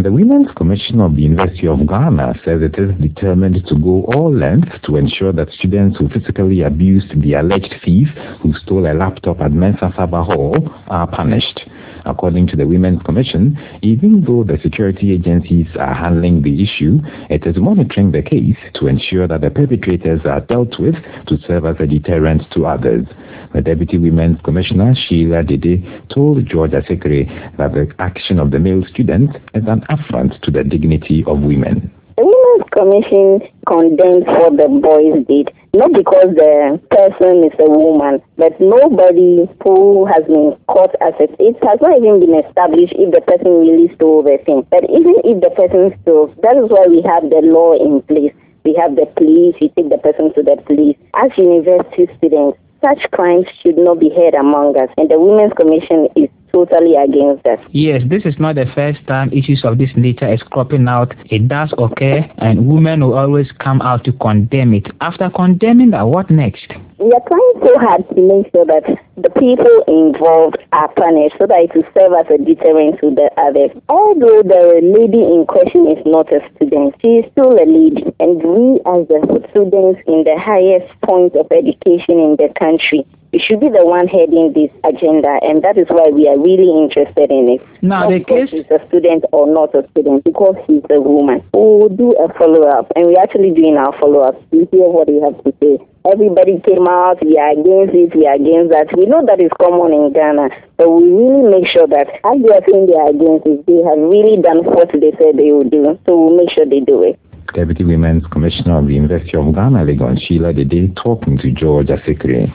The Women's Commission of the University of Ghana says it is determined to go all lengths to ensure that students who physically abused the alleged thief who stole a laptop at Mensa Saba Hall are punished. According to the Women's Commission, even though the security agencies are handling the issue, it is monitoring the case to ensure that the perpetrators are dealt with to serve as a deterrent to others. The Deputy Women's Commissioner, Sheila Dede, told George Asekere that the action of the male student is an affront to the dignity of women. The Women's Commission condemns what the boys did, not because the person is a woman, but nobody who has been caught as it has not even been established if the person really stole the thing. But even if the person stole, that is why we have the law in place. We have the police, we take the person to the police. As university students, such crimes should not be heard among us, and the Women's Commission is totally against that. Yes, this is not the first time issues of this nature is cropping out. It does occur, and women will always come out to condemn it. After condemning that, what next? We are trying so hard to make sure that the people involved are punished so that it will serve as a deterrent to the others. Although the lady in question is not a student, she is still a lady, and we as the students in the highest point of education in the country, we should be the one heading this agenda, and that is why we are really interested in it. Now, the case is a student or not a student, because she's a woman. We will do a follow-up, and we're actually doing our follow-up. We hear what you have to say. Everybody came out, we are against it, we are against that. We know that is common in Ghana, but we really make sure that as they are saying they are against it, they have really done what they said they would do. So we'll make sure they do it. Deputy Women's Commissioner of the University of Ghana, Legon, Sheila Dede, talking to George Asekere.